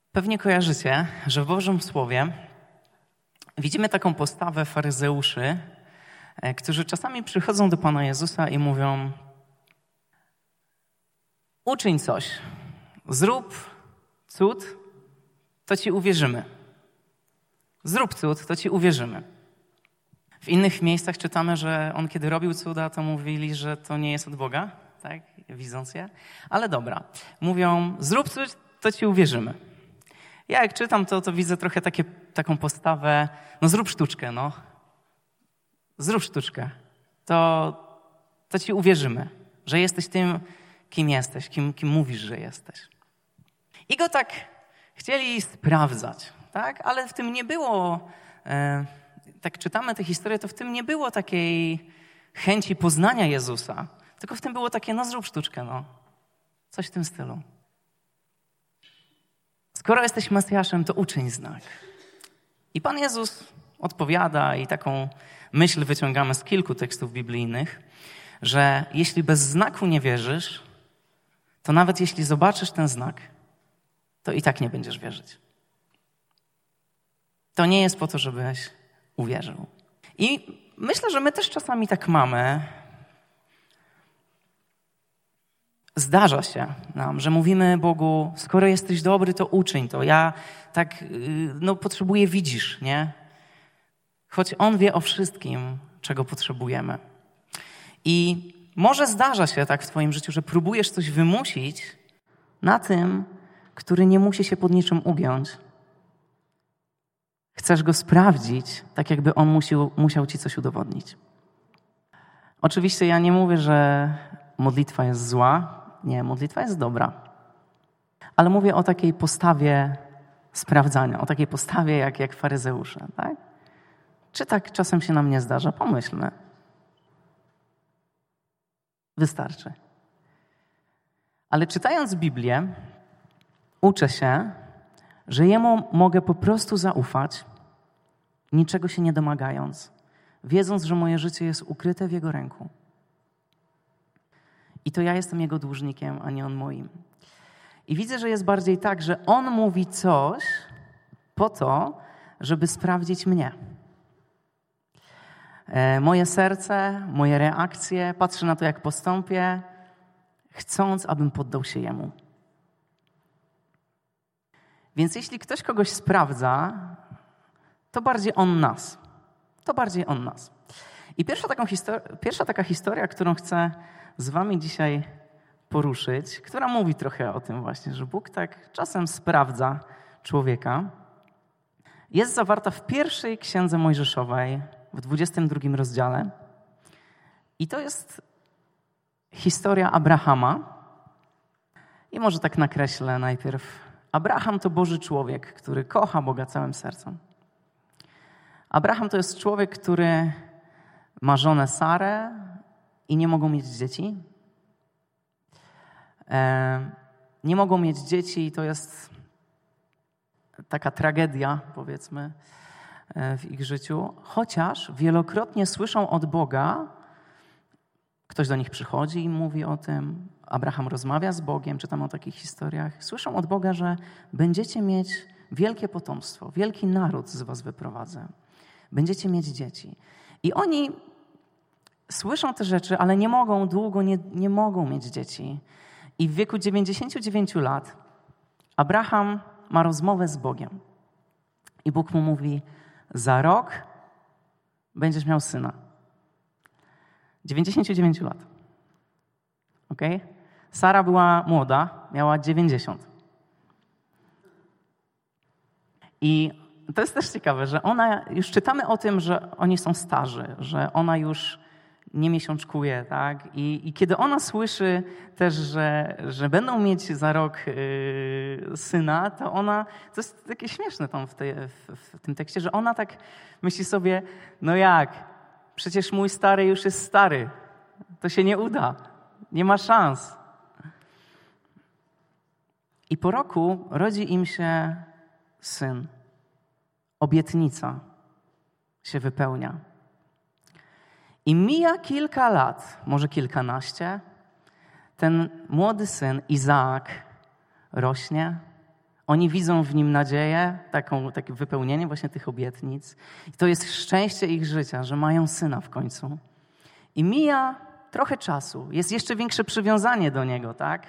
Pewnie kojarzycie, że w Bożym Słowie widzimy taką postawę faryzeuszy, którzy czasami przychodzą do Pana Jezusa i mówią: uczyń coś, zrób cud, to Ci uwierzymy. Zrób cud, to Ci uwierzymy. W innych miejscach czytamy, że On kiedy robił cuda, to mówili, że to nie jest od Boga, tak, widząc je. Ale dobra, mówią: zrób coś, to Ci uwierzymy. Ja jak czytam to widzę trochę taką postawę: no zrób sztuczkę, no. Zrób sztuczkę, to Ci uwierzymy, że jesteś tym, kim jesteś, kim mówisz, że jesteś. I go tak chcieli sprawdzać, tak? Ale w tym nie było, tak czytamy tę historię, to w tym nie było takiej chęci poznania Jezusa, tylko w tym było takie: no zrób sztuczkę, no. Coś w tym stylu. Skoro jesteś Mesjaszem, to uczyń znak. I Pan Jezus odpowiada, i taką myśl wyciągamy z kilku tekstów biblijnych, że jeśli bez znaku nie wierzysz, to nawet jeśli zobaczysz ten znak, to i tak nie będziesz wierzyć. To nie jest po to, żebyś uwierzył. I myślę, że my też czasami tak mamy. Zdarza się nam, że mówimy Bogu: skoro jesteś dobry, to uczyń to. Ja tak, potrzebuję, widzisz, nie? Choć On wie o wszystkim, czego potrzebujemy. I może zdarza się tak w twoim życiu, że próbujesz coś wymusić na tym, który nie musi się pod niczym ugiąć. Chcesz Go sprawdzić, tak jakby On musiał ci coś udowodnić. Oczywiście ja nie mówię, że modlitwa jest zła. Nie, modlitwa jest dobra. Ale mówię o takiej postawie sprawdzania, o takiej postawie jak faryzeusze, tak? Czy tak czasem się nam nie zdarza? Pomyślmy. Wystarczy. Ale czytając Biblię, uczę się, że Jemu mogę po prostu zaufać, niczego się nie domagając, wiedząc, że moje życie jest ukryte w Jego ręku. I to ja jestem Jego dłużnikiem, a nie On moim. I widzę, że jest bardziej tak, że On mówi coś po to, żeby sprawdzić mnie. Moje serce, moje reakcje, patrzę na to, jak postąpię, chcąc, abym poddał się Jemu. Więc jeśli ktoś kogoś sprawdza, to bardziej On nas. To bardziej On nas. I pierwsza taka historia, którą chcę z wami dzisiaj poruszyć, która mówi trochę o tym właśnie, że Bóg tak czasem sprawdza człowieka, jest zawarta w pierwszej księdze Mojżeszowej, w 22 rozdziale. I to jest historia Abrahama. I może tak nakreślę najpierw. Abraham to Boży człowiek, który kocha Boga całym sercem. Abraham to jest człowiek, który ma żonę Sarę i nie mogą mieć dzieci. Nie mogą mieć dzieci i to jest taka tragedia, powiedzmy, w ich życiu. Chociaż wielokrotnie słyszą od Boga, ktoś do nich przychodzi i mówi o tym, Abraham rozmawia z Bogiem, czytam o takich historiach. Słyszą od Boga, że będziecie mieć wielkie potomstwo, wielki naród z was wyprowadzę. Będziecie mieć dzieci. I oni słyszą te rzeczy, ale nie mogą mieć dzieci. I w wieku 99 lat Abraham ma rozmowę z Bogiem. I Bóg mu mówi: za rok będziesz miał syna. 99 lat. Okej? Sara była młoda, miała 90. I to jest też ciekawe, że ona, już czytamy o tym, że oni są starzy, że ona już nie miesiączkuje, tak? I kiedy ona słyszy też, że będą mieć za rok syna, to jest takie śmieszne tam w tym tekście, że ona tak myśli sobie: no jak? Przecież mój stary już jest stary. To się nie uda. Nie ma szans. I po roku rodzi im się syn. Obietnica się wypełnia. I mija kilka lat, może kilkanaście, ten młody syn Izaak rośnie, Oni widzą w nim nadzieję, takie wypełnienie właśnie tych obietnic. I to jest szczęście ich życia, że mają syna w końcu. I mija trochę czasu. Jest jeszcze większe przywiązanie do niego, tak?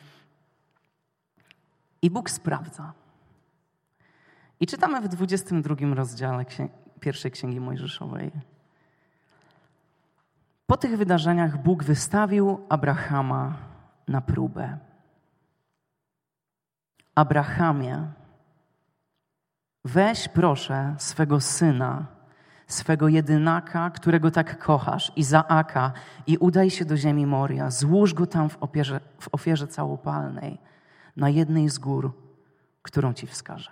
I Bóg sprawdza. I czytamy w 22 rozdziale pierwszej Księgi Mojżeszowej. Po tych wydarzeniach Bóg wystawił Abrahama na próbę. Abrahamie, weź proszę swego syna, swego jedynaka, którego tak kochasz, Izaaka, i udaj się do ziemi Moria. Złóż go tam w ofierze całopalnej na jednej z gór, którą ci wskażę.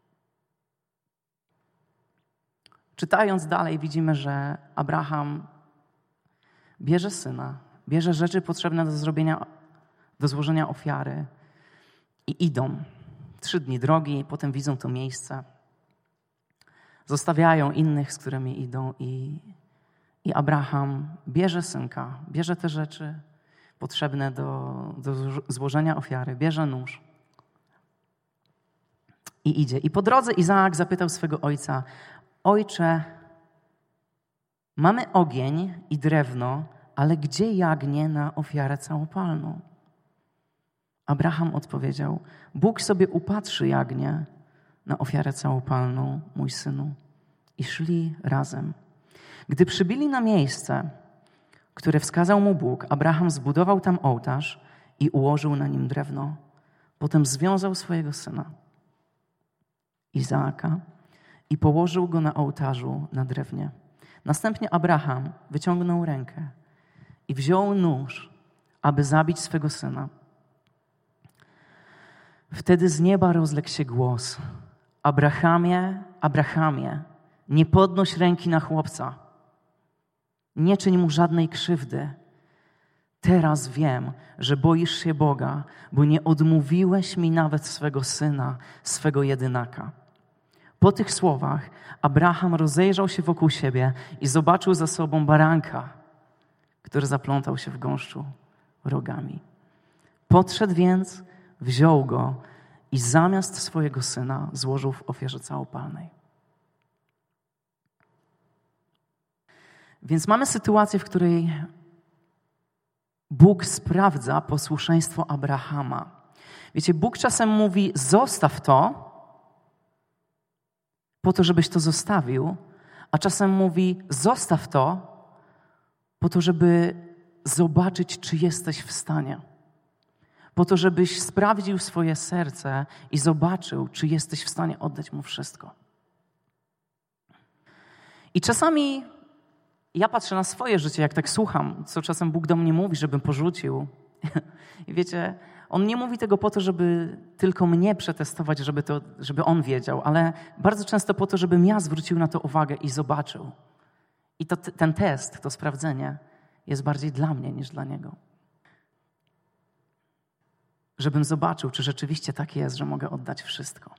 Czytając dalej widzimy, że Abraham bierze syna, bierze rzeczy potrzebne do złożenia ofiary i idą. 3 dni drogi, potem widzą to miejsce. Zostawiają innych, z którymi idą i Abraham bierze synka, bierze te rzeczy potrzebne do złożenia ofiary, bierze nóż i idzie. I po drodze Izaak zapytał swego ojca: Ojcze, mamy ogień i drewno, ale gdzie jagnię na ofiarę całopalną? Abraham odpowiedział: Bóg sobie upatrzy jagnię na ofiarę całopalną, mój synu. I szli razem. Gdy przybyli na miejsce, które wskazał mu Bóg, Abraham zbudował tam ołtarz i ułożył na nim drewno. Potem związał swojego syna, Izaaka, i położył go na ołtarzu na drewnie. Następnie Abraham wyciągnął rękę i wziął nóż, aby zabić swego syna. Wtedy z nieba rozległ się głos: Abrahamie, Abrahamie, nie podnoś ręki na chłopca. Nie czyń mu żadnej krzywdy. Teraz wiem, że boisz się Boga, bo nie odmówiłeś mi nawet swego syna, swego jedynaka. Po tych słowach Abraham rozejrzał się wokół siebie i zobaczył za sobą baranka, który zaplątał się w gąszczu rogami. Podszedł więc, wziął go i zamiast swojego syna złożył w ofierze całopalnej. Więc mamy sytuację, w której Bóg sprawdza posłuszeństwo Abrahama. Wiecie, Bóg czasem mówi: zostaw to, po to, żebyś to zostawił, a czasem mówi: zostaw to, po to, żeby zobaczyć, czy jesteś w stanie. Po to, żebyś sprawdził swoje serce i zobaczył, czy jesteś w stanie oddać mu wszystko. I czasami ja patrzę na swoje życie, jak tak słucham, co czasem Bóg do mnie mówi, żebym porzucił. I wiecie, On nie mówi tego po to, żeby tylko mnie przetestować, żeby On wiedział, ale bardzo często po to, żebym ja zwrócił na to uwagę i zobaczył. I ten test, to sprawdzenie jest bardziej dla mnie niż dla Niego. Żebym zobaczył, czy rzeczywiście tak jest, że mogę oddać wszystko.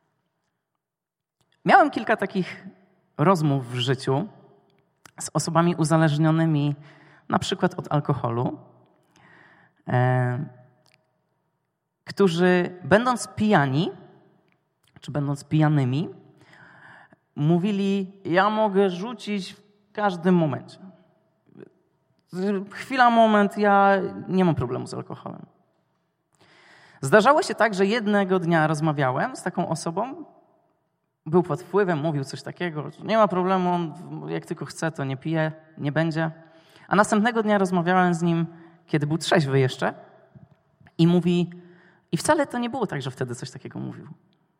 Miałem kilka takich rozmów w życiu z osobami uzależnionymi na przykład od alkoholu, którzy będąc pijani, czy będąc pijanymi, mówili: ja mogę rzucić w każdym momencie. Chwila, moment, ja nie mam problemu z alkoholem. Zdarzało się tak, że jednego dnia rozmawiałem z taką osobą, był pod wpływem, mówił coś takiego: nie ma problemu, jak tylko chce, to nie pije, nie będzie. A następnego dnia rozmawiałem z nim, kiedy był trzeźwy jeszcze, i mówi: i wcale to nie było tak, że wtedy coś takiego mówił.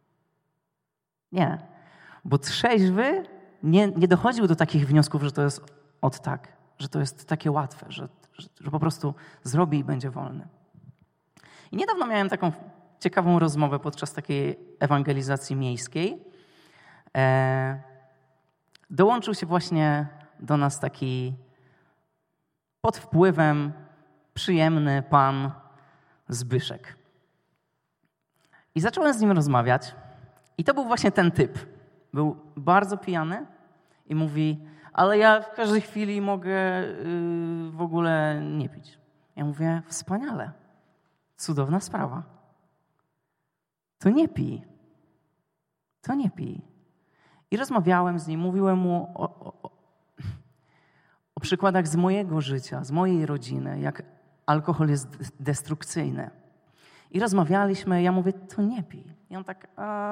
Nie, bo trzeźwy nie dochodził do takich wniosków, że to jest od tak, że to jest takie łatwe, że po prostu zrobi i będzie wolny. I niedawno miałem taką ciekawą rozmowę podczas takiej ewangelizacji miejskiej. Dołączył się właśnie do nas taki pod wpływem przyjemny pan Zbyszek. I zacząłem z nim rozmawiać i to był właśnie ten typ. Był bardzo pijany i mówi: ale ja w każdej chwili mogę w ogóle nie pić. Ja mówię: wspaniale, cudowna sprawa. to nie pij. To nie pij. I rozmawiałem z nim, mówiłem mu o przykładach z mojego życia, z mojej rodziny, jak alkohol jest destrukcyjny. I rozmawialiśmy, ja mówię, to nie pij. I on tak...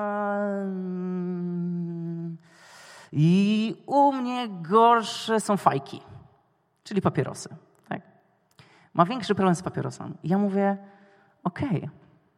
I u mnie gorsze są fajki, czyli papierosy. Tak? Ma większy problem z papierosami. I ja mówię, okej.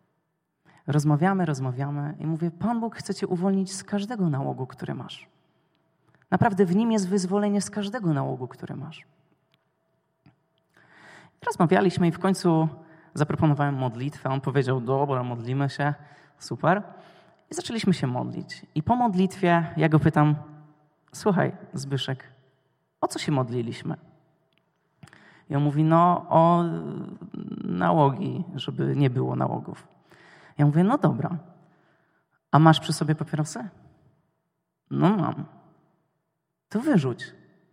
Rozmawiamy i mówię, Pan Bóg chce cię uwolnić z każdego nałogu, który masz. Naprawdę w Nim jest wyzwolenie z każdego nałogu, który masz. Rozmawialiśmy i w końcu zaproponowałem modlitwę. On powiedział, dobra, modlimy się, super. I zaczęliśmy się modlić. I po modlitwie ja go pytam, słuchaj, Zbyszek, o co się modliliśmy? I on mówi, o nałogi, żeby nie było nałogów. Ja mówię, no dobra, a masz przy sobie papierosy? No mam. To wyrzuć.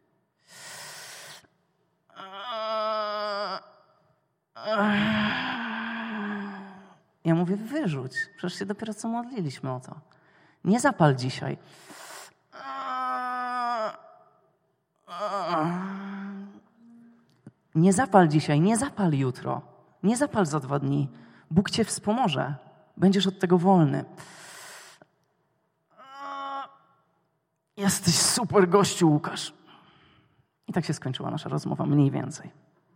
Ja mówię, wyrzuć. Przecież się dopiero co modliliśmy o to. Nie zapal dzisiaj. Nie zapal dzisiaj, nie zapal jutro. Nie zapal za 2 dni. Bóg cię wspomoże. Będziesz od tego wolny. Jesteś super gościu, Łukasz. I tak się skończyła nasza rozmowa, mniej więcej.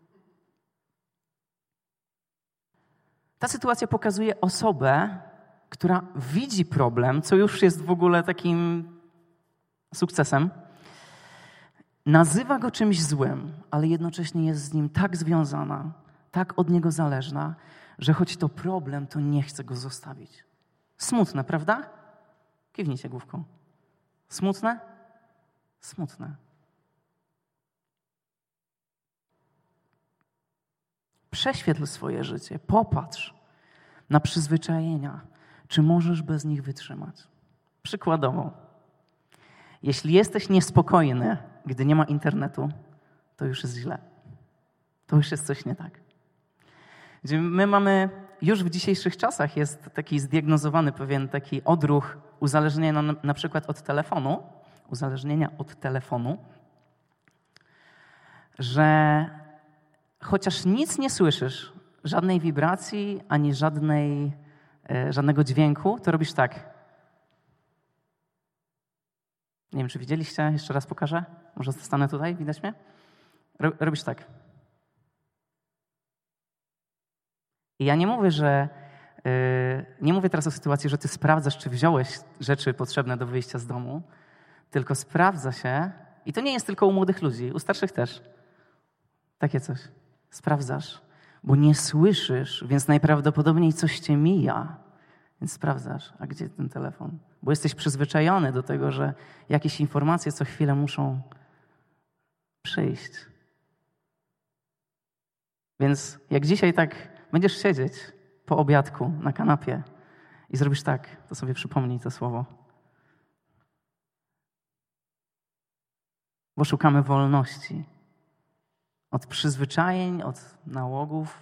Ta sytuacja pokazuje osobę, która widzi problem, co już jest w ogóle takim sukcesem. Nazywa go czymś złym, ale jednocześnie jest z nim tak związana, tak od niego zależna, że choć to problem, to nie chce go zostawić. Smutne, prawda? Kiwnijcie główką. Smutne? Smutne. Prześwietl swoje życie. Popatrz na przyzwyczajenia. Czy możesz bez nich wytrzymać? Przykładowo, jeśli jesteś niespokojny, gdy nie ma internetu, to już jest źle. To już jest coś nie tak. Gdzie my mamy, już w dzisiejszych czasach jest taki zdiagnozowany pewien taki odruch uzależnienia na przykład od telefonu, że chociaż nic nie słyszysz, żadnej wibracji, ani żadnego dźwięku, to robisz tak. Nie wiem, czy widzieliście? Jeszcze raz pokażę. Może stanę tutaj, widać mnie? Robisz tak. I ja nie mówię, nie mówię teraz o sytuacji, że ty sprawdzasz, czy wziąłeś rzeczy potrzebne do wyjścia z domu, tylko sprawdza się, i to nie jest tylko u młodych ludzi, u starszych też. Takie coś. Sprawdzasz, bo nie słyszysz, więc najprawdopodobniej coś cię mija. Więc sprawdzasz, a gdzie ten telefon? Bo jesteś przyzwyczajony do tego, że jakieś informacje co chwilę muszą przyjść. Więc jak dzisiaj tak będziesz siedzieć po obiadku na kanapie i zrobisz tak, to sobie przypomnij to słowo. Bo szukamy wolności. Od przyzwyczajeń, od nałogów.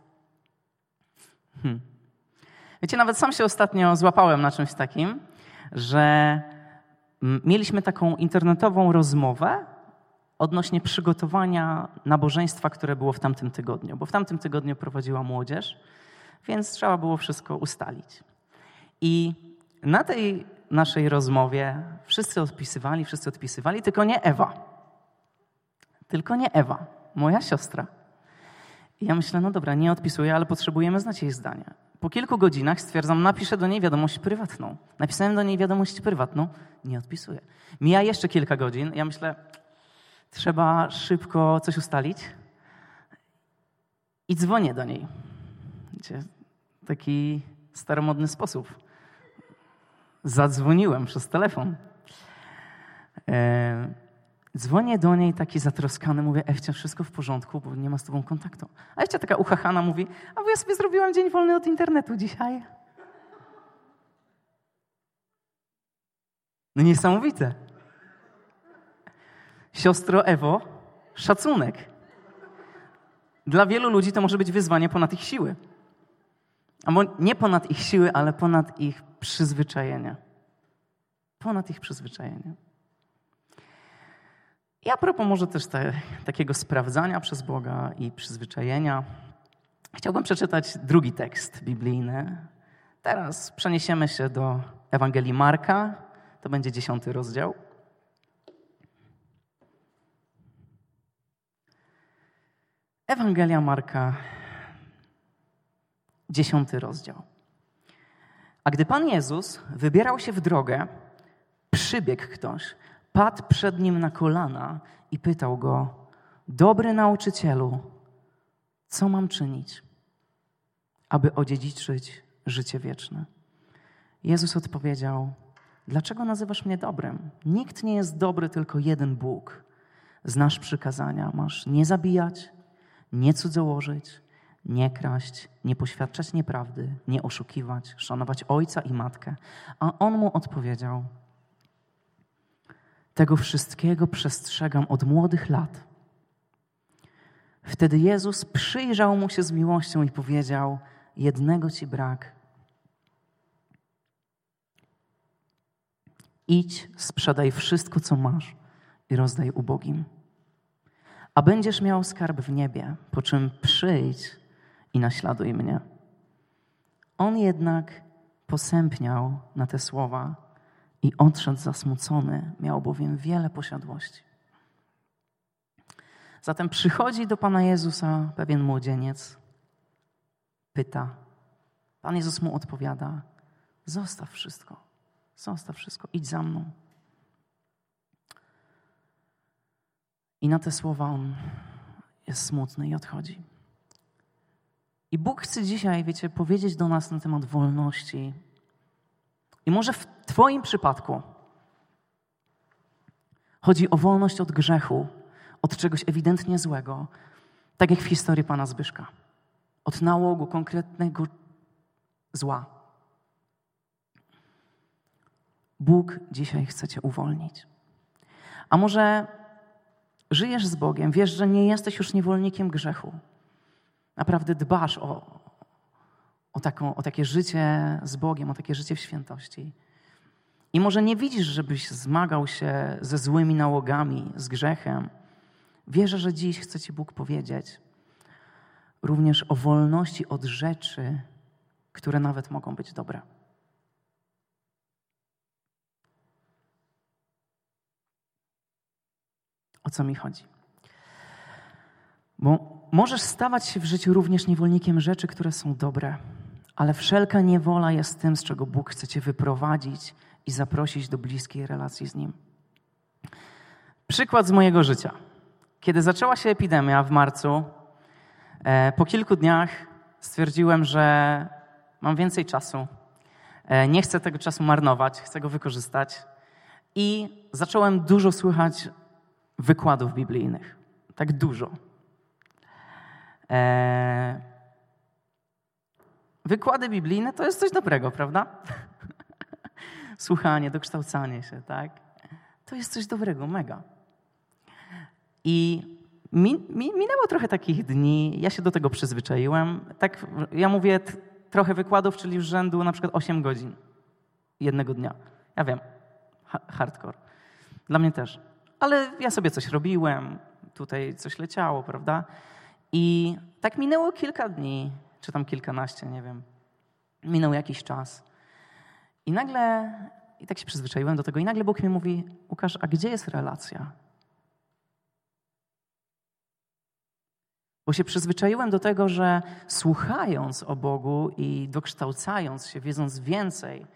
Wiecie, nawet sam się ostatnio złapałem na czymś takim, że mieliśmy taką internetową rozmowę odnośnie przygotowania nabożeństwa, które było w tamtym tygodniu. Bo w tamtym tygodniu prowadziła młodzież, więc trzeba było wszystko ustalić. I na tej naszej rozmowie wszyscy odpisywali, tylko nie Ewa. Tylko nie Ewa, moja siostra. I ja myślę, no dobra, nie odpisuję, ale potrzebujemy znać jej zdanie. Po kilku godzinach stwierdzam, napiszę do niej wiadomość prywatną. Napisałem do niej wiadomość prywatną, nie odpisuję. Mija jeszcze kilka godzin, ja myślę, trzeba szybko coś ustalić i dzwonię do niej. Wiecie, taki staromodny sposób. Zadzwoniłem przez telefon. Dzwonię do niej taki zatroskany, mówię, Ewcia, wszystko w porządku, bo nie ma z tobą kontaktu. A Ewcia taka uchachana mówi, a bo ja sobie zrobiłam dzień wolny od internetu dzisiaj. No niesamowite. Siostro Ewo, szacunek. Dla wielu ludzi to może być wyzwanie ponad ich siły. Albo nie ponad ich siły, ale ponad ich przyzwyczajenie. Ponad ich przyzwyczajenie. I a propos może też takiego sprawdzania przez Boga i przyzwyczajenia, chciałbym przeczytać drugi tekst biblijny. Teraz przeniesiemy się do Ewangelii Marka. To będzie 10 rozdział. Ewangelia Marka, 10 rozdział. A gdy Pan Jezus wybierał się w drogę, przybiegł ktoś, padł przed Nim na kolana i pytał Go: Dobry nauczycielu, co mam czynić, aby odziedziczyć życie wieczne? Jezus odpowiedział: Dlaczego nazywasz mnie dobrym? Nikt nie jest dobry, tylko jeden Bóg. Znasz przykazania, masz nie zabijać, nie cudzołożyć, nie kraść, nie poświadczać nieprawdy, nie oszukiwać, szanować ojca i matkę. A on mu odpowiedział: Tego wszystkiego przestrzegam od młodych lat. Wtedy Jezus przyjrzał mu się z miłością i powiedział: Jednego ci brak. Idź, sprzedaj wszystko, co masz i rozdaj ubogim, a będziesz miał skarb w niebie, po czym przyjdź i naśladuj mnie. On jednak posępniał na te słowa i odszedł zasmucony, miał bowiem wiele posiadłości. Zatem przychodzi do Pana Jezusa pewien młodzieniec, pyta. Pan Jezus mu odpowiada: Zostaw wszystko, idź za mną. I na te słowa on jest smutny i odchodzi. I Bóg chce dzisiaj, wiecie, powiedzieć do nas na temat wolności. I może w Twoim przypadku chodzi o wolność od grzechu, od czegoś ewidentnie złego, tak jak w historii pana Zbyszka. Od nałogu konkretnego zła. Bóg dzisiaj chce cię uwolnić. A może żyjesz z Bogiem, wiesz, że nie jesteś już niewolnikiem grzechu. Naprawdę dbasz o takie życie z Bogiem, o takie życie w świętości. I może nie widzisz, żebyś zmagał się ze złymi nałogami, z grzechem. Wierzę, że dziś chce ci Bóg powiedzieć również o wolności od rzeczy, które nawet mogą być dobre. O co mi chodzi? Bo możesz stawać się w życiu również niewolnikiem rzeczy, które są dobre, ale wszelka niewola jest tym, z czego Bóg chce cię wyprowadzić i zaprosić do bliskiej relacji z Nim. Przykład z mojego życia. Kiedy zaczęła się epidemia w marcu, po kilku dniach stwierdziłem, że mam więcej czasu. Nie chcę tego czasu marnować, chcę go wykorzystać. I zacząłem dużo słuchać wykładów biblijnych. Tak dużo. Wykłady biblijne to jest coś dobrego, prawda? Słuchanie, dokształcanie się, tak? To jest coś dobrego, mega. I minęło trochę takich dni, ja się do tego przyzwyczaiłem. Tak, ja mówię trochę wykładów, czyli z rzędu na przykład 8 godzin jednego dnia. Ja wiem, hardcore. Dla mnie też. Ale ja sobie coś robiłem, tutaj coś leciało, prawda? I tak minęło kilka dni, czy tam kilkanaście, nie wiem. Minął jakiś czas. I nagle, i tak się przyzwyczaiłem do tego, i nagle Bóg mi mówi: Łukasz, a gdzie jest relacja? Bo się przyzwyczaiłem do tego, że słuchając o Bogu i dokształcając się, wiedząc więcej,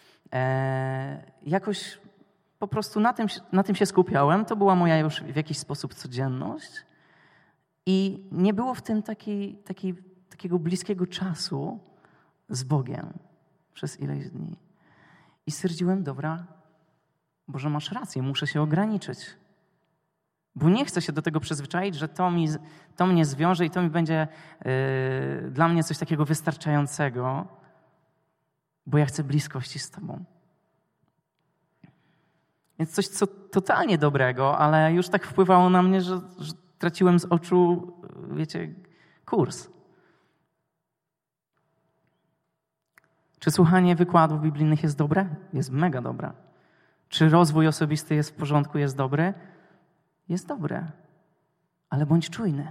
jakoś po prostu na tym się skupiałem. To była moja już w jakiś sposób codzienność. I nie było w tym takiego bliskiego czasu z Bogiem przez ileś dni. I stwierdziłem: dobra, Boże, masz rację, muszę się ograniczyć. Bo nie chcę się do tego przyzwyczaić, że to mnie zwiąże i to mi będzie dla mnie coś takiego wystarczającego, bo ja chcę bliskości z Tobą. Więc coś, co totalnie dobrego, ale już tak wpływało na mnie, że traciłem z oczu, wiecie, kurs. Czy słuchanie wykładów biblijnych jest dobre? Jest mega dobre. Czy rozwój osobisty jest w porządku, jest dobry? Jest dobre. Ale bądź czujny.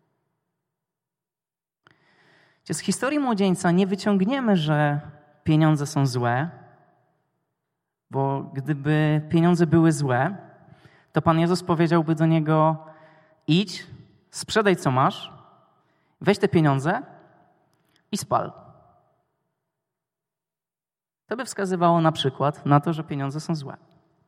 Z historii młodzieńca nie wyciągniemy, że pieniądze są złe, bo gdyby pieniądze były złe, to Pan Jezus powiedziałby do niego: idź, sprzedaj co masz, weź te pieniądze i spal. To by wskazywało na przykład na to, że pieniądze są złe.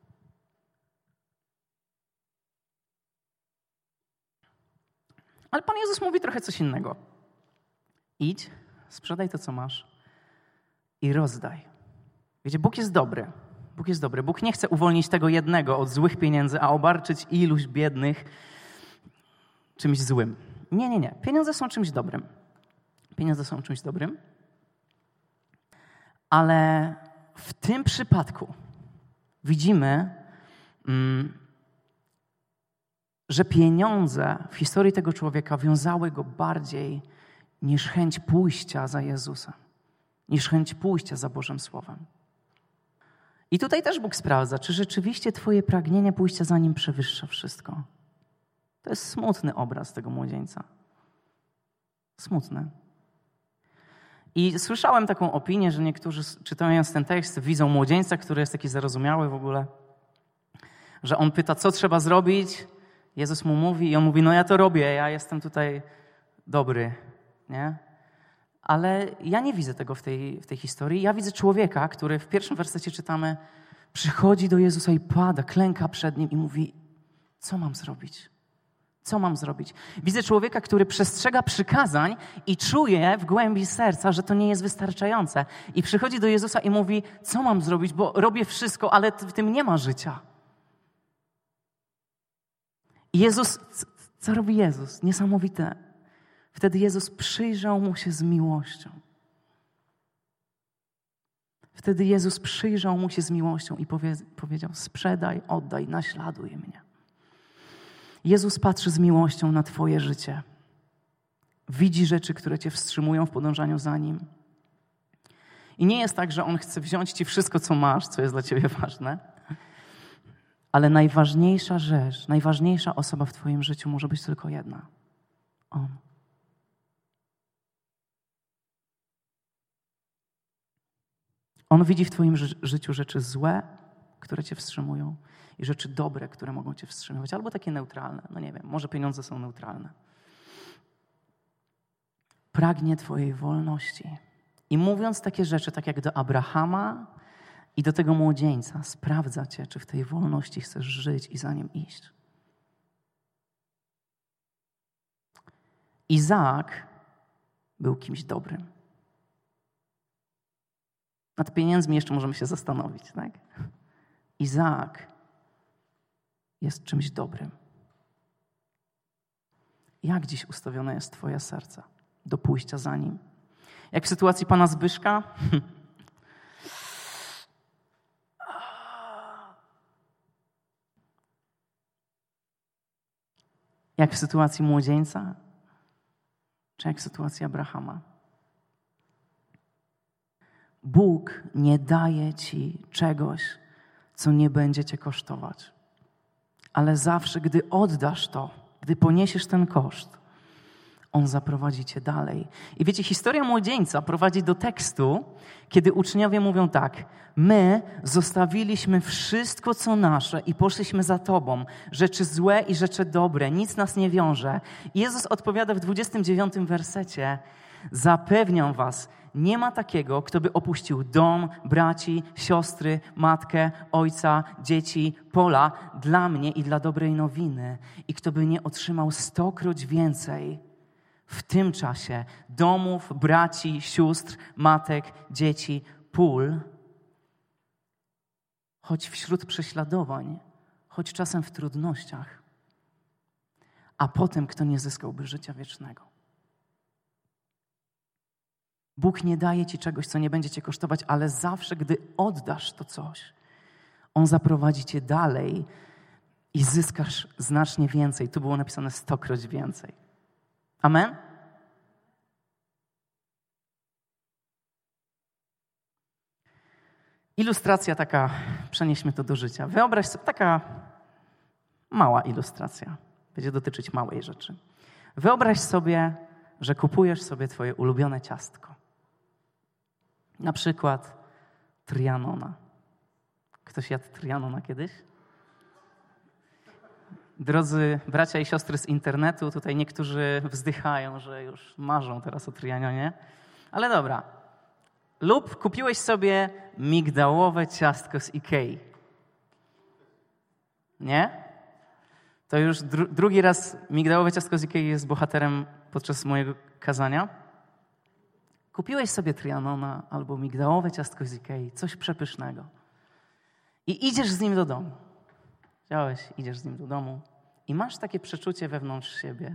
Ale Pan Jezus mówi trochę coś innego. Idź, sprzedaj to, co masz i rozdaj. Wiecie, Bóg jest dobry. Bóg jest dobry. Bóg nie chce uwolnić tego jednego od złych pieniędzy, a obarczyć iluś biednych czymś złym. Nie. Pieniądze są czymś dobrym. Pieniądze są czymś dobrym. Ale w tym przypadku widzimy, że pieniądze w historii tego człowieka wiązały go bardziej niż chęć pójścia za Jezusem, niż chęć pójścia za Bożym Słowem. I tutaj też Bóg sprawdza, czy rzeczywiście twoje pragnienie pójścia za Nim przewyższa wszystko. To jest smutny obraz tego młodzieńca. Smutny. I słyszałem taką opinię, że niektórzy, czytając ten tekst, widzą młodzieńca, który jest taki zarozumiały w ogóle, że on pyta, co trzeba zrobić. Jezus mu mówi i on mówi, no ja to robię, ja jestem tutaj dobry, nie? Ale ja nie widzę tego w tej historii. Ja widzę człowieka, który w pierwszym wersecie czytamy, przychodzi do Jezusa i pada, klęka przed Nim i mówi, co mam zrobić? Co mam zrobić? Widzę człowieka, który przestrzega przykazań i czuje w głębi serca, że to nie jest wystarczające. I przychodzi do Jezusa i mówi, co mam zrobić, bo robię wszystko, ale w tym nie ma życia. I Jezus, co robi Jezus? Niesamowite. Wtedy Jezus przyjrzał mu się z miłością. Wtedy Jezus przyjrzał mu się z miłością i powiedział, sprzedaj, oddaj, naśladuj mnie. Jezus patrzy z miłością na twoje życie. Widzi rzeczy, które cię wstrzymują w podążaniu za Nim. I nie jest tak, że On chce wziąć ci wszystko, co masz, co jest dla ciebie ważne, ale najważniejsza rzecz, najważniejsza osoba w twoim życiu może być tylko jedna. On. On widzi w twoim życiu rzeczy złe, które cię wstrzymują i rzeczy dobre, które mogą cię wstrzymywać, albo takie neutralne. No nie wiem, może pieniądze są neutralne. Pragnie twojej wolności. I mówiąc takie rzeczy, tak jak do Abrahama i do tego młodzieńca, sprawdza cię, czy w tej wolności chcesz żyć i za Nim iść. Izaak był kimś dobrym. Nad pieniędzmi jeszcze możemy się zastanowić, tak? Izaak jest czymś dobrym. Jak dziś ustawione jest twoje serce do pójścia za Nim? Jak w sytuacji pana Zbyszka? Jak w sytuacji młodzieńca? Czy jak w sytuacji Abrahama? Bóg nie daje ci czegoś, co nie będzie cię kosztować. Ale zawsze, gdy oddasz to, gdy poniesiesz ten koszt, On zaprowadzi cię dalej. I wiecie, historia młodzieńca prowadzi do tekstu, kiedy uczniowie mówią tak: my zostawiliśmy wszystko, co nasze i poszliśmy za Tobą. Rzeczy złe i rzeczy dobre, nic nas nie wiąże. I Jezus odpowiada w 29 wersecie: zapewniam was, nie ma takiego, kto by opuścił dom, braci, siostry, matkę, ojca, dzieci, pola dla mnie i dla dobrej nowiny i kto by nie otrzymał 100-kroć więcej w tym czasie domów, braci, sióstr, matek, dzieci, pól, choć wśród prześladowań, choć czasem w trudnościach, a potem kto nie zyskałby życia wiecznego. Bóg nie daje ci czegoś, co nie będzie cię kosztować, ale zawsze, gdy oddasz to coś, On zaprowadzi cię dalej i zyskasz znacznie więcej. Tu było napisane 100-kroć więcej. Amen? Ilustracja taka, przenieśmy to do życia. Wyobraź sobie, taka mała ilustracja. Będzie dotyczyć małej rzeczy. Wyobraź sobie, że kupujesz sobie twoje ulubione ciastko. Na przykład Trianona. Ktoś jadł Trianona kiedyś? Drodzy bracia i siostry z internetu, tutaj niektórzy wzdychają, że już marzą teraz o Trianonie. Ale dobra. Lub kupiłeś sobie migdałowe ciastko z Ikei. Nie? To już drugi raz migdałowe ciastko z Ikei jest bohaterem podczas mojego kazania. Kupiłeś sobie Trianona albo migdałowe ciastko z Ikei, coś przepysznego. I idziesz z nim do domu. Idziesz z nim do domu i masz takie przeczucie wewnątrz siebie.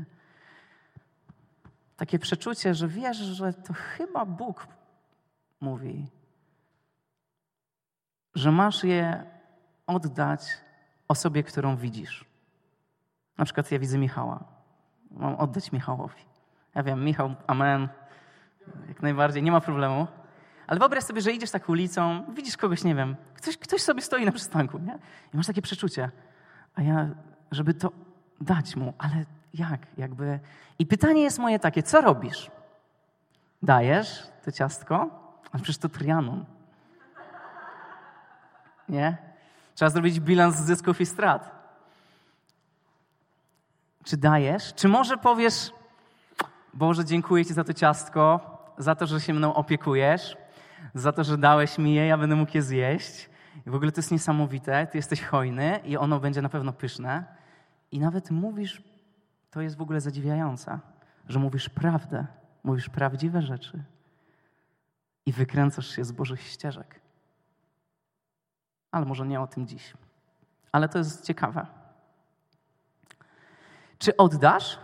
Takie przeczucie, że wiesz, że to chyba Bóg mówi, że masz je oddać osobie, którą widzisz. Na przykład ja widzę Michała. Mam oddać Michałowi. Ja wiem, Michał, amen, jak najbardziej, nie ma problemu. Ale wyobraź sobie, że idziesz tak ulicą, widzisz kogoś, nie wiem, ktoś sobie stoi na przystanku, nie? I masz takie przeczucie. A ja, żeby to dać mu, ale jak? Jakby... I pytanie jest moje takie, co robisz? Dajesz to ciastko? Ale przecież to Trianon. Nie? Trzeba zrobić bilans zysków i strat. Czy dajesz? Czy może powiesz, Boże, dziękuję Ci za to ciastko, za to, że się mną opiekujesz, za to, że dałeś mi je, ja będę mógł je zjeść. I w ogóle to jest niesamowite, Ty jesteś hojny i ono będzie na pewno pyszne. I nawet mówisz, to jest w ogóle zadziwiające, że mówisz prawdę, mówisz prawdziwe rzeczy i wykręcasz się z Bożych ścieżek. Ale może nie o tym dziś. Ale to jest ciekawe. Czy oddasz?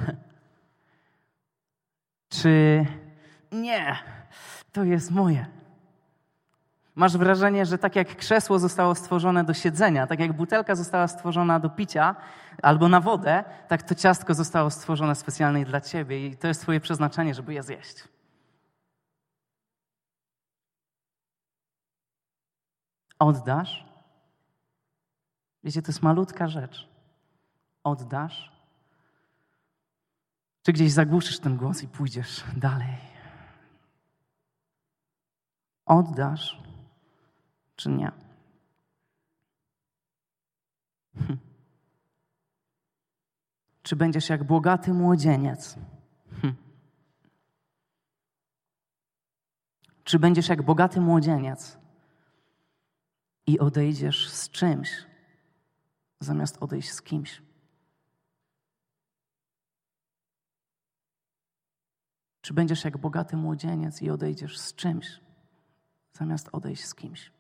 Czy nie, to jest moje? Masz wrażenie, że tak jak krzesło zostało stworzone do siedzenia, tak jak butelka została stworzona do picia albo na wodę, tak to ciastko zostało stworzone specjalnie dla ciebie i to jest twoje przeznaczenie, żeby je zjeść. Oddasz? Wiecie, to jest malutka rzecz. Oddasz? Czy gdzieś zagłuszysz ten głos i pójdziesz dalej? Oddasz? Czy nie? Czy będziesz jak bogaty młodzieniec? Czy będziesz jak bogaty młodzieniec i odejdziesz z czymś, zamiast odejść z kimś? Czy będziesz jak bogaty młodzieniec i odejdziesz z czymś, zamiast odejść z kimś?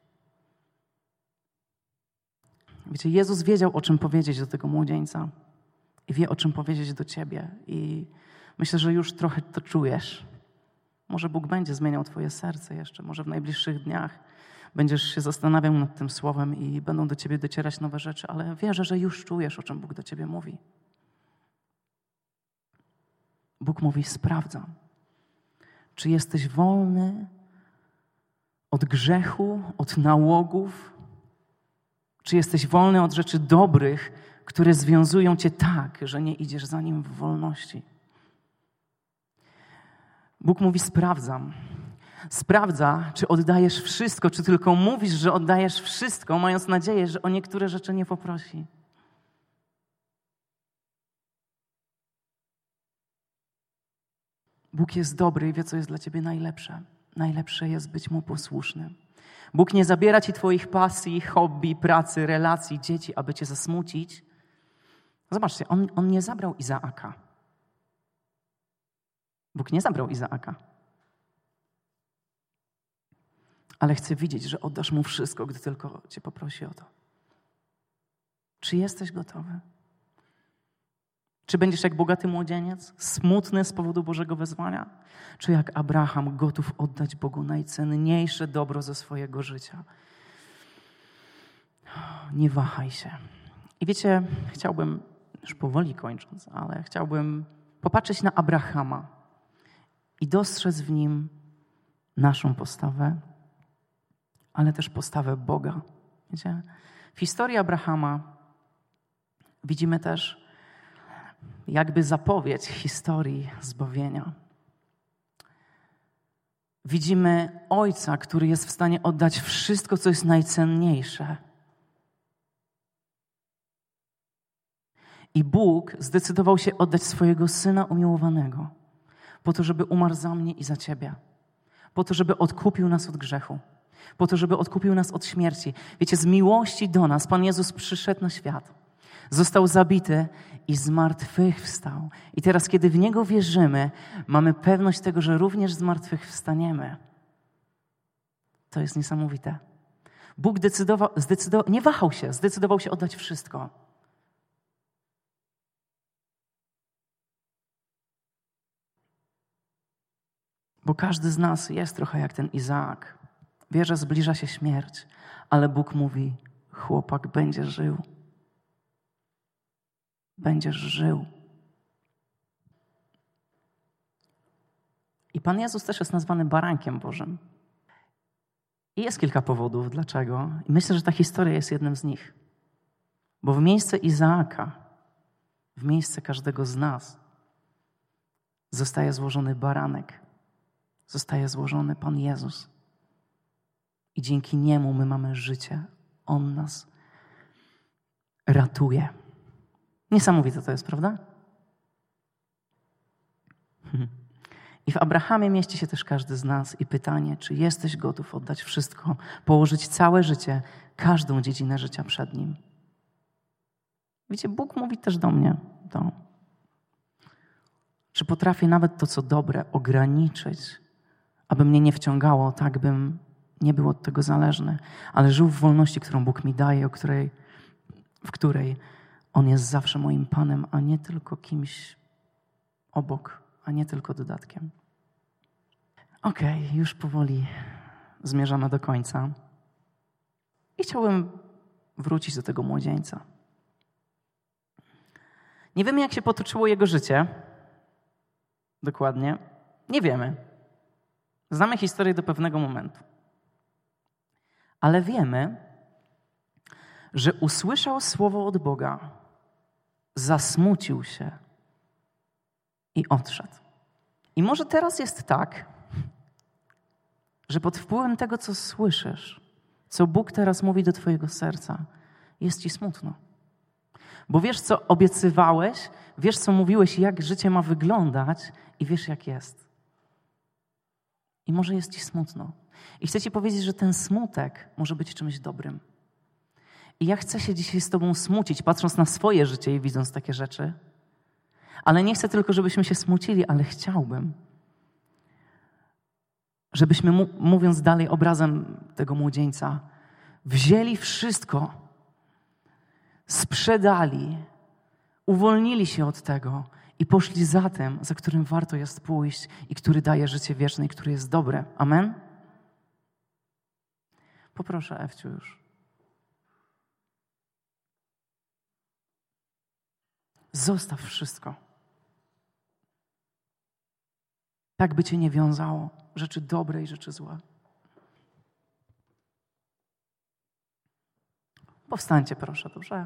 Wiecie, Jezus wiedział, o czym powiedzieć do tego młodzieńca i wie, o czym powiedzieć do ciebie. I myślę, że już trochę to czujesz. Może Bóg będzie zmieniał twoje serce jeszcze, może w najbliższych dniach będziesz się zastanawiał nad tym słowem i będą do ciebie docierać nowe rzeczy, ale wierzę, że już czujesz, o czym Bóg do ciebie mówi. Bóg mówi, sprawdzam, czy jesteś wolny od grzechu, od nałogów, czy jesteś wolny od rzeczy dobrych, które związują cię tak, że nie idziesz za nim w wolności. Bóg mówi, sprawdzam. Sprawdza, czy oddajesz wszystko, czy tylko mówisz, że oddajesz wszystko, mając nadzieję, że o niektóre rzeczy nie poprosi. Bóg jest dobry i wie, co jest dla ciebie najlepsze. Najlepsze jest być Mu posłusznym. Bóg nie zabiera ci twoich pasji, hobby, pracy, relacji, dzieci, aby cię zasmucić. Zobaczcie, on nie zabrał Izaaka. Bóg nie zabrał Izaaka. Ale chce widzieć, że oddasz Mu wszystko, gdy tylko cię poprosi o to. Czy jesteś gotowy? Czy będziesz jak bogaty młodzieniec, smutny z powodu Bożego wezwania? Czy jak Abraham, gotów oddać Bogu najcenniejsze dobro ze swojego życia? Nie wahaj się. I wiecie, chciałbym, już powoli kończąc, ale chciałbym popatrzeć na Abrahama i dostrzec w nim naszą postawę, ale też postawę Boga. Wiecie? W historii Abrahama widzimy też jakby zapowiedź historii zbawienia. Widzimy ojca, który jest w stanie oddać wszystko, co jest najcenniejsze. I Bóg zdecydował się oddać swojego Syna umiłowanego po to, żeby umarł za mnie i za ciebie. Po to, żeby odkupił nas od grzechu. Po to, żeby odkupił nas od śmierci. Wiecie, z miłości do nas Pan Jezus przyszedł na świat. Został zabity i zmartwychwstał. I teraz, kiedy w Niego wierzymy, mamy pewność tego, że również zmartwychwstaniemy. To jest niesamowite. Bóg nie wahał się, zdecydował się oddać wszystko. Bo każdy z nas jest trochę jak ten Izaak. Wie, że zbliża się śmierć, ale Bóg mówi, chłopak będzie żył. Będziesz żył. I Pan Jezus też jest nazwany barankiem Bożym. I jest kilka powodów, dlaczego. I myślę, że ta historia jest jednym z nich. Bo w miejsce Izaaka, w miejsce każdego z nas zostaje złożony baranek. Zostaje złożony Pan Jezus. I dzięki Niemu my mamy życie. On nas ratuje. Niesamowite to jest, prawda? I w Abrahamie mieści się też każdy z nas i pytanie, czy jesteś gotów oddać wszystko, położyć całe życie, każdą dziedzinę życia przed Nim. Wiecie, Bóg mówi też do mnie to. Czy potrafię nawet to, co dobre, ograniczyć, aby mnie nie wciągało, tak bym nie był od tego zależny, ale żył w wolności, którą Bóg mi daje, w której On jest zawsze moim Panem, a nie tylko kimś obok, a nie tylko dodatkiem. Okej, już powoli zmierzamy do końca. I chciałbym wrócić do tego młodzieńca. Nie wiemy, jak się potoczyło jego życie. Dokładnie. Nie wiemy. Znamy historię do pewnego momentu. Ale wiemy, że usłyszał słowo od Boga, zasmucił się i odszedł. I może teraz jest tak, że pod wpływem tego, co słyszysz, co Bóg teraz mówi do twojego serca, jest ci smutno. Bo wiesz, co obiecywałeś, wiesz, co mówiłeś, jak życie ma wyglądać i wiesz, jak jest. I może jest ci smutno. I chcę ci powiedzieć, że ten smutek może być czymś dobrym. I ja chcę się dzisiaj z tobą smucić, patrząc na swoje życie i widząc takie rzeczy. Ale nie chcę tylko, żebyśmy się smucili, ale chciałbym, żebyśmy, mówiąc dalej obrazem tego młodzieńca, wzięli wszystko, sprzedali, uwolnili się od tego i poszli za tym, za którym warto jest pójść i który daje życie wieczne i który jest dobry. Amen? Poproszę, Ewciu, już. Zostaw wszystko. Tak by cię nie wiązało. Rzeczy dobre i rzeczy złe. Powstańcie, proszę, dobrze?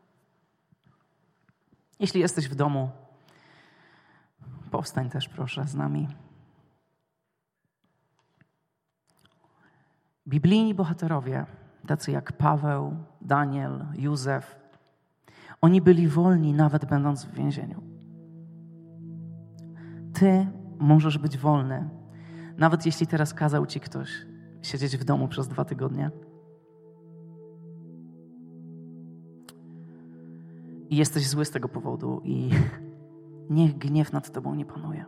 Jeśli jesteś w domu, powstań też, proszę, z nami. Biblijni bohaterowie, tacy jak Paweł, Daniel, Józef, oni byli wolni, nawet będąc w więzieniu. Ty możesz być wolny, nawet jeśli teraz kazał ci ktoś siedzieć w domu przez 2 tygodnie. I jesteś zły z tego powodu i niech gniew nad tobą nie panuje.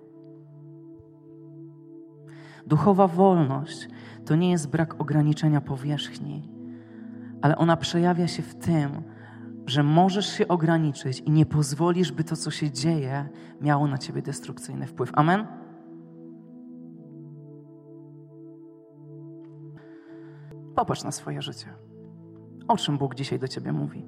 Duchowa wolność to nie jest brak ograniczenia powierzchni, ale ona przejawia się w tym, że możesz się ograniczyć i nie pozwolisz, by to, co się dzieje, miało na ciebie destrukcyjny wpływ. Amen? Popatrz na swoje życie. O czym Bóg dzisiaj do ciebie mówi?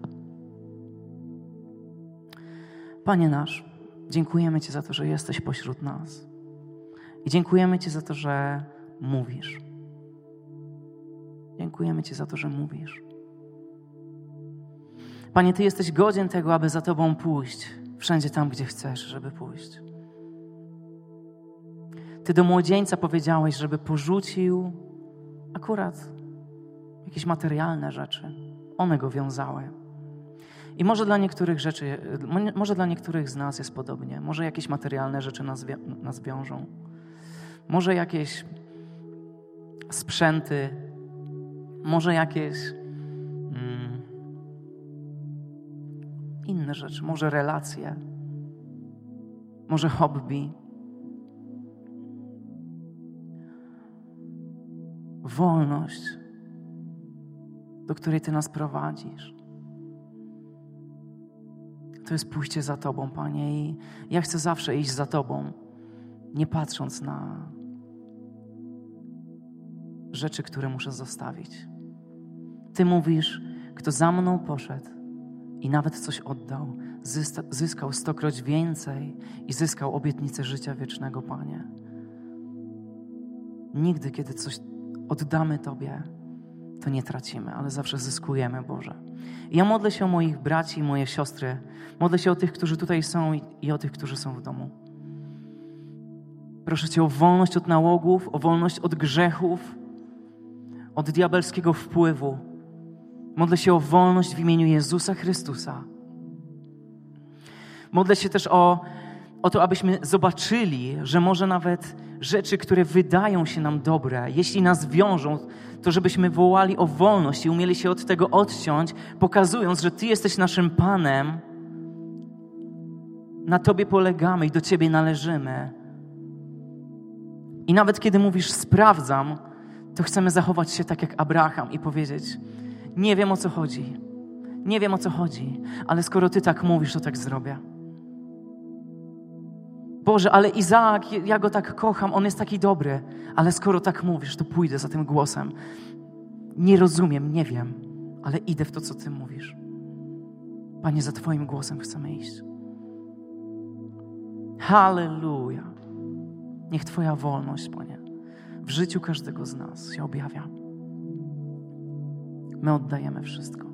Panie nasz, dziękujemy Ci za to, że jesteś pośród nas. I dziękujemy Ci za to, że mówisz. Dziękujemy Ci za to, że mówisz. Panie, Ty jesteś godzien tego, aby za Tobą pójść wszędzie tam, gdzie chcesz, żeby pójść. Ty do młodzieńca powiedziałeś, żeby porzucił akurat jakieś materialne rzeczy. One go wiązały. I może dla niektórych z nas jest podobnie. Może jakieś materialne rzeczy nas wiążą. Może jakieś sprzęty. Może jakieś inne rzeczy. Może relacje. Może hobby. Wolność, do której Ty nas prowadzisz. To jest pójście za Tobą, Panie. I ja chcę zawsze iść za Tobą, nie patrząc na rzeczy, które muszę zostawić. Ty mówisz, kto za mną poszedł i nawet coś oddał, zyskał 100-kroć więcej i zyskał obietnicę życia wiecznego, Panie. Nigdy, kiedy coś oddamy Tobie, to nie tracimy, ale zawsze zyskujemy, Boże. I ja modlę się o moich braci i moje siostry. Modlę się o tych, którzy tutaj są i o tych, którzy są w domu. Proszę Cię o wolność od nałogów, o wolność od grzechów, od diabelskiego wpływu. Modlę się o wolność w imieniu Jezusa Chrystusa. Modlę się też o to, abyśmy zobaczyli, że może nawet rzeczy, które wydają się nam dobre, jeśli nas wiążą, to żebyśmy wołali o wolność i umieli się od tego odciąć, pokazując, że Ty jesteś naszym Panem, na Tobie polegamy i do Ciebie należymy. I nawet kiedy mówisz sprawdzam, to chcemy zachować się tak jak Abraham i powiedzieć, nie wiem o co chodzi, nie wiem o co chodzi, ale skoro Ty tak mówisz, to tak zrobię. Boże, ale Izaak, ja go tak kocham, on jest taki dobry, ale skoro tak mówisz, to pójdę za tym głosem. Nie rozumiem, nie wiem, ale idę w to, co Ty mówisz. Panie, za Twoim głosem chcemy iść. Halleluja. Niech Twoja wolność, Panie, w życiu każdego z nas się objawia. My oddajemy wszystko.